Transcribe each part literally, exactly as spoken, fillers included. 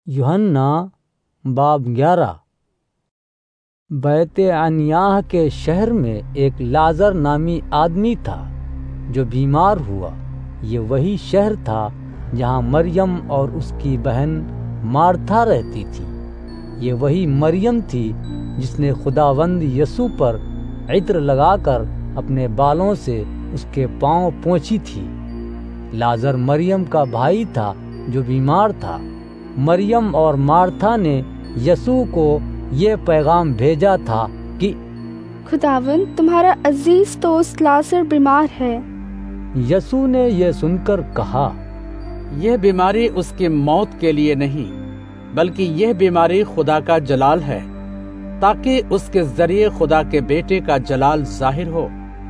यूहन्ना बाब ग्यारह। बैत अन्याह के शहर में एक लाजर नामी आदमी था जो बीमार हुआ। ये वही शहर था जहाँ मरियम और उसकी बहन मार्था रहती थी। ये वही मरियम थी जिसने खुदावंद यसू पर इत्र लगाकर अपने बालों से उसके पांव पोंछी थी। लाजर मरियम का भाई था जो बीमार था। मरियम और मार्था ने यसू को ये पैगाम भेजा था कि खुदावंद तुम्हारा अजीज दोस्त लाजर बीमार है। यसू ने यह सुनकर कहा, यह बीमारी उसकी मौत के लिए नहीं, बल्कि यह बीमारी खुदा का जलाल है, ताकि उसके जरिए खुदा के बेटे का जलाल जाहिर हो।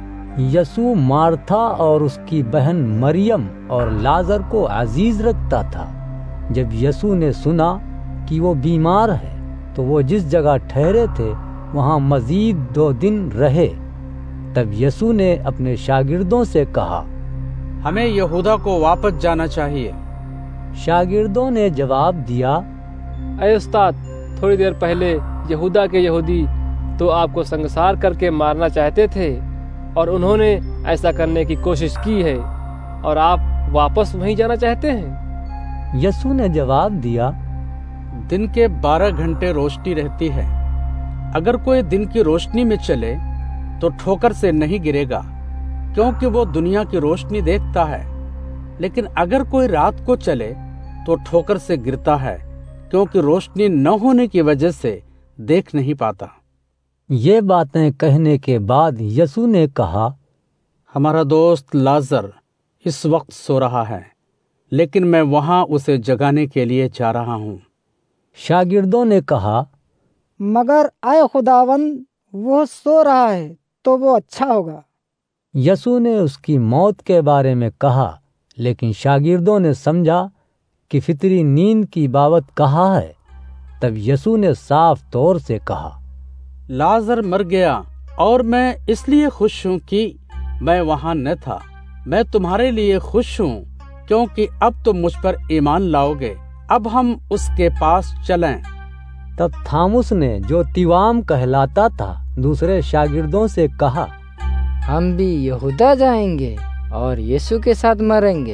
यसू मार्था और उसकी बहन मरियम और लाजर को अजीज रखता था। जब यसू ने सुना कि वो बीमार है तो वो जिस जगह ठहरे थे वहाँ मजीद दो दिन रहे। तब यसू ने अपने शागिर्दों से कहा, हमें यहूदा को वापस जाना चाहिए। शागिर्दों ने जवाब दिया, ऐ उस्ताद, थोड़ी देर पहले यहूदा के यहूदी तो आपको संगसार करके मारना चाहते थे और उन्होंने ऐसा करने की कोशिश की है, और आप वापस वहीं जाना चाहते हैं। यसू ने जवाब दिया, दिन के बारह घंटे रोशनी रहती है। अगर कोई दिन की रोशनी में चले तो ठोकर से नहीं गिरेगा, क्योंकि वो दुनिया की रोशनी देखता है। लेकिन अगर कोई रात को चले तो ठोकर से गिरता है, क्योंकि रोशनी न होने की वजह से देख नहीं पाता। ये बातें कहने के बाद यसू ने कहा, हमारा दोस्त लाजर इस वक्त सो रहा है, लेकिन मैं वहां उसे जगाने के लिए जा रहा हूँ। शागिर्दों ने कहा, मगर आए खुदावंद, वो सो रहा है तो वो अच्छा होगा। यसू ने उसकी मौत के बारे में कहा, लेकिन शागिर्दों ने समझा कि फितरी नींद की बाबत कहा है। तब यसू ने साफ तौर से कहा, लाजर मर गया, और मैं इसलिए खुश हूँ कि मैं वहां न था। मैं तुम्हारे लिए खुश हूँ, क्योंकि अब तुम मुझ पर ईमान लाओगे। अब हम उसके पास चलें। तब थामुस ने, जो तिवाम कहलाता था, दूसरे शागिर्दों से कहा, हम भी यहूदा जाएंगे और यीशु के साथ मरेंगे।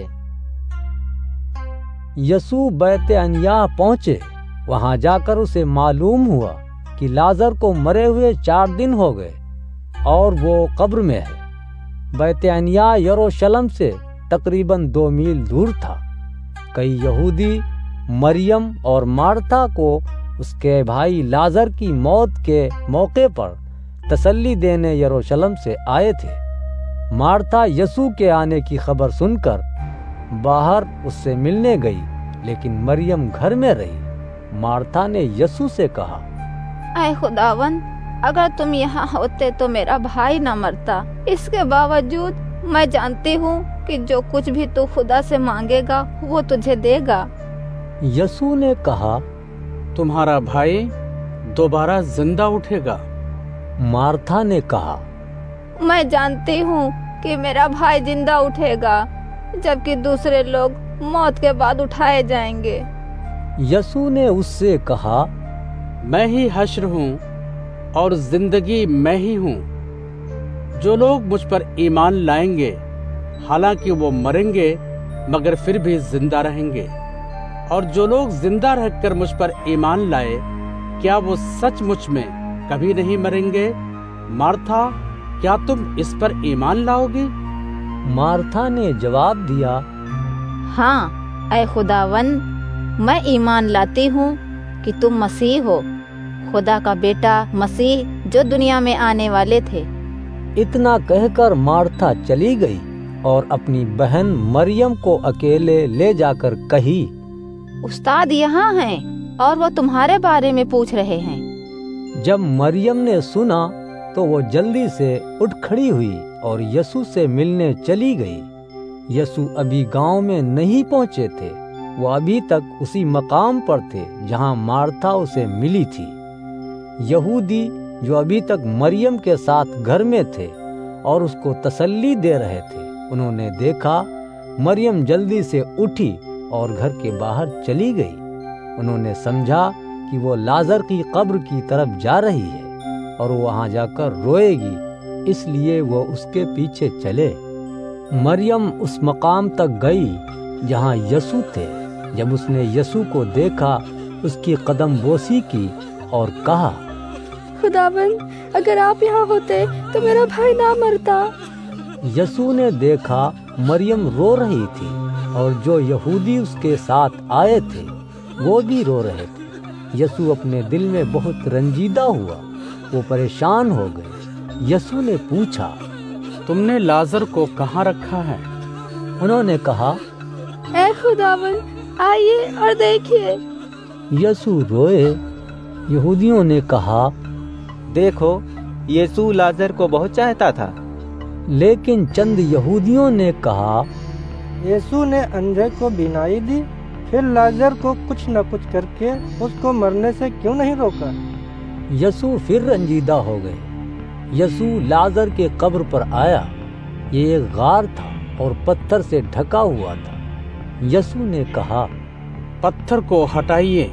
यसू बैत अन्याह पहुँचे। वहां जाकर उसे मालूम हुआ कि लाजर को मरे हुए चार दिन हो गए और वो कब्र में है। बैत अन्याह यरूशलेम से तकरीबन दो मील दूर था। कई यहूदी मरियम और मार्था को उसके भाई लाजर की मौत के मौके पर तसल्ली देने यरूशलेम से आए थे। मार्था यसू के आने की खबर सुनकर बाहर उससे मिलने गई, लेकिन मरियम घर में रही। मार्था ने यसू से कहा, ऐ खुदावन, अगर तुम यहाँ होते तो मेरा भाई न मरता। इसके बावजूद मैं जानती हूँ कि जो कुछ भी तू खुदा से मांगेगा वो तुझे देगा। यसू ने कहा, तुम्हारा भाई दोबारा जिंदा उठेगा। मार्था ने कहा, मैं जानती हूँ कि मेरा भाई जिंदा उठेगा, जबकि दूसरे लोग मौत के बाद उठाए जाएंगे। यसू ने उससे कहा, मैं ही हश्र हूँ और जिंदगी मैं ही हूँ। जो लोग मुझ पर ईमान लाएंगे, हालांकि वो मरेंगे मगर फिर भी जिंदा रहेंगे। और जो लोग जिंदा रहकर मुझ पर ईमान लाए, क्या वो सचमुच में कभी नहीं मरेंगे? मार्था, क्या तुम इस पर ईमान लाओगी? मार्था ने जवाब दिया, हाँ ऐ खुदावन, मैं ईमान लाती हूँ कि तुम मसीह हो, खुदा का बेटा मसीह, जो दुनिया में आने वाले थे। इतना कहकर मार्था चली गई और अपनी बहन मरियम को अकेले ले जाकर कही, उस्ताद यहाँ हैं और वो तुम्हारे बारे में पूछ रहे हैं। जब मरियम ने सुना तो वो जल्दी से उठ खड़ी हुई और यसू से मिलने चली गई। यसू अभी गांव में नहीं पहुंचे थे। वो अभी तक उसी मकाम पर थे जहां मार्था उसे मिली थी। यहूदी जो अभी तक मरियम के साथ घर में थे और उसको तसल्ली दे रहे थे, उन्होंने देखा मरियम जल्दी से उठी और घर के बाहर चली गई। انہوں نے سمجھا کہ وہ لازر کی قبر کی طرف جا رہی ہے اور وہاں جا کر روئے گی، اس لیے وہ اس کے پیچھے چلے۔ مریم اس مقام تک گئی جہاں یسوع تھے۔ جب اس نے یسوع کو دیکھا، اس کی قدم بوسی کی اور کہا، خداوند، اگر آپ یہاں ہوتے تو میرا بھائی نہ مرتا۔ یسوع نے دیکھا مریم رو رہی تھی اور جو یہودی اس کے ساتھ آئے تھے وہ بھی رو رہے تھے۔ یسوع اپنے دل میں بہت رنجیدہ ہوا، وہ پریشان ہو گئے۔ یسوع نے پوچھا، تم نے لازر کو کہاں رکھا ہے؟ انہوں نے کہا، اے خداوند، آئیے اور دیکھیے۔ یسوع روئے۔ یہودیوں نے کہا، دیکھو، یسوع لازر کو بہت چاہتا تھا۔ لیکن چند یہودیوں نے کہا، یسوع نے اندھے کو بینائی دی، پھر لازر کو کچھ نہ کچھ کر کے اس کو مرنے سے کیوں نہیں روکا؟ یسوع پھر رنجیدہ ہو گئے۔ یسوع لازر کے قبر پر آیا۔ یہ ایک غار تھا اور پتھر سے ڈھکا ہوا تھا۔ یسوع نے کہا، پتھر کو ہٹائیے۔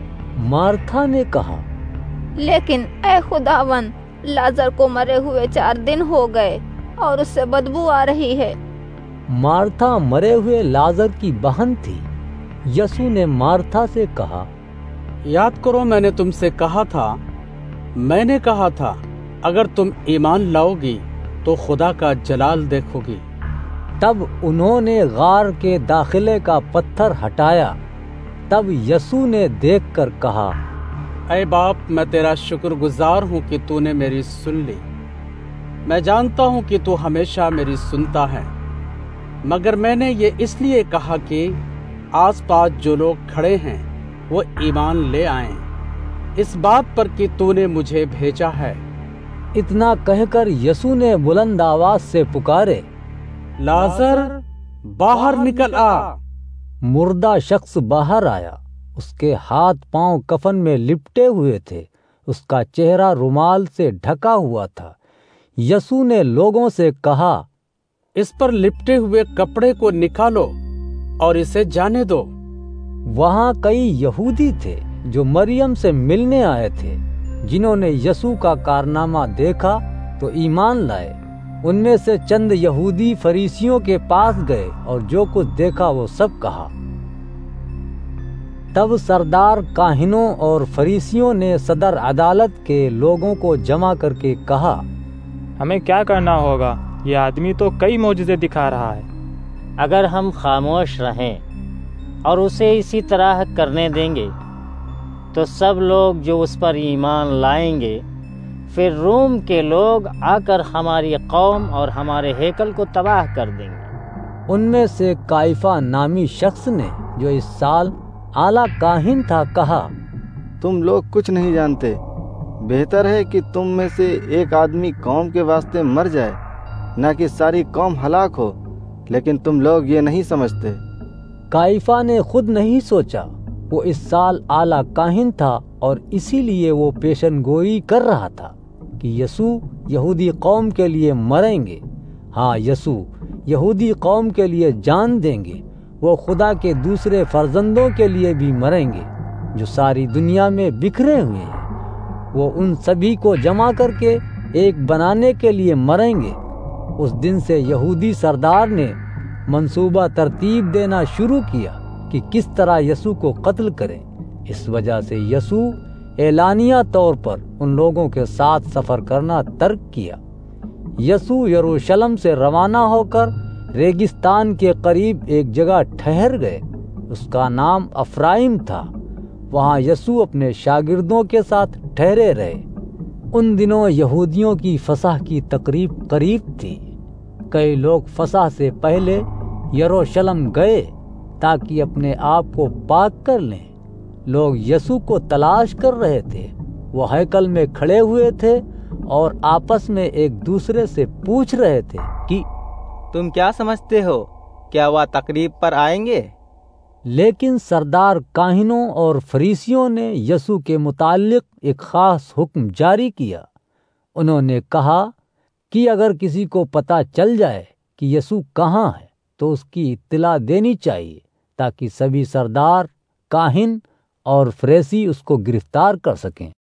مارتھا نے کہا، لیکن اے خداوند، لازر کو مرے ہوئے چار دن ہو گئے اور اس سے بدبو آ رہی ہے۔ مارتھا مرے ہوئے لازر کی بہن تھی۔ یسوع نے مارتھا سے کہا، یاد کرو میں نے تم سے کہا تھا، میں نے کہا تھا اگر تم ایمان لاؤ گی تو خدا کا جلال دیکھو گی۔ تب انہوں نے غار کے داخلے کا پتھر ہٹایا۔ تب یسوع نے دیکھ کر کہا، اے باپ، میں تیرا شکر گزار ہوں کہ تو نے میری سن لی۔ میں جانتا ہوں کہ تو ہمیشہ میری سنتا ہے، مگر میں نے یہ اس لیے کہا کہ آس پاس جو لوگ کھڑے ہیں وہ ایمان لے آئیں اس بات پر کہ تو نے مجھے بھیجا ہے۔ اتنا کہہ کر یسوع نے بلند آواز سے پکارے، لازر باہر نکل آ۔ مردہ شخص باہر آیا۔ اس کے ہاتھ پاؤں کفن میں لپٹے ہوئے تھے، اس کا چہرہ رومال سے ڈھکا ہوا تھا۔ یسوع نے لوگوں سے کہا، اس پر لپٹے ہوئے کپڑے کو نکالو اور اسے جانے دو۔ وہاں کئی یہودی تھے جو مریم سے ملنے آئے تھے، جنہوں نے یسوع کا کارنامہ دیکھا تو ایمان لائے۔ ان میں سے چند یہودی فریسیوں کے پاس گئے اور جو کچھ دیکھا وہ سب کہا۔ تب سردار کاہنوں اور فریسیوں نے صدر عدالت کے لوگوں کو جمع کر کے کہا، ہمیں کیا کرنا ہوگا؟ یہ آدمی تو کئی معجزے دکھا رہا ہے۔ اگر ہم خاموش رہیں اور اسے اسی طرح کرنے دیں گے تو سب لوگ جو اس پر ایمان لائیں گے، پھر روم کے لوگ آ کر ہماری قوم اور ہمارے ہیکل کو تباہ کر دیں گے۔ ان میں سے کائفہ نامی شخص نے، جو اس سال اعلیٰ کاہن تھا، کہا، تم لوگ کچھ نہیں جانتے۔ بہتر ہے کہ تم میں سے ایک آدمی قوم کے واسطے مر جائے، نہ کہ ساری قوم ہلاک ہو۔ لیکن تم لوگ یہ نہیں سمجھتے۔ کائفہ نے خود نہیں سوچا، وہ اس سال اعلیٰ کاہن تھا اور اسی لیے وہ پیشن گوئی کر رہا تھا کہ یسوع یہودی قوم کے لیے مریں گے۔ ہاں، یسوع یہودی قوم کے لیے جان دیں گے۔ وہ خدا کے دوسرے فرزندوں کے لیے بھی مریں گے جو ساری دنیا میں بکھرے ہوئے ہیں۔ وہ ان سبھی کو جمع کر کے ایک بنانے کے لیے مریں گے۔ اس دن سے یہودی سردار نے منصوبہ ترتیب دینا شروع کیا کہ کس طرح یسوع کو قتل کریں۔ اس وجہ سے یسوع اعلانیہ طور پر ان لوگوں کے ساتھ سفر کرنا ترک کیا۔ یسوع یروشلم سے روانہ ہو کر ریگستان کے قریب ایک جگہ ٹھہر گئے، اس کا نام افرائیم تھا۔ وہاں یسوع اپنے شاگردوں کے ساتھ ٹھہرے رہے۔ ان دنوں یہودیوں کی فصح کی تقریب قریب تھی۔ کئی لوگ فصح سے پہلے یروشلم گئے تاکہ اپنے آپ کو پاک کر لیں۔ لوگ یسوع کو تلاش کر رہے تھے۔ وہ ہیکل میں کھڑے ہوئے تھے اور آپس میں ایک دوسرے سے پوچھ رہے تھے کہ تم کیا سمجھتے ہو؟ کیا وہ تقریب پر آئیں گے؟ لیکن سردار کاہنوں اور فریسیوں نے یسوع کے متعلق ایک خاص حکم جاری کیا۔ انہوں نے کہا کہ اگر کسی کو پتہ چل جائے کہ یسوع کہاں ہے تو اس کی اطلاع دینی چاہیے، تاکہ سبھی سردار، کاہن اور فریسی اس کو گرفتار کر سکیں۔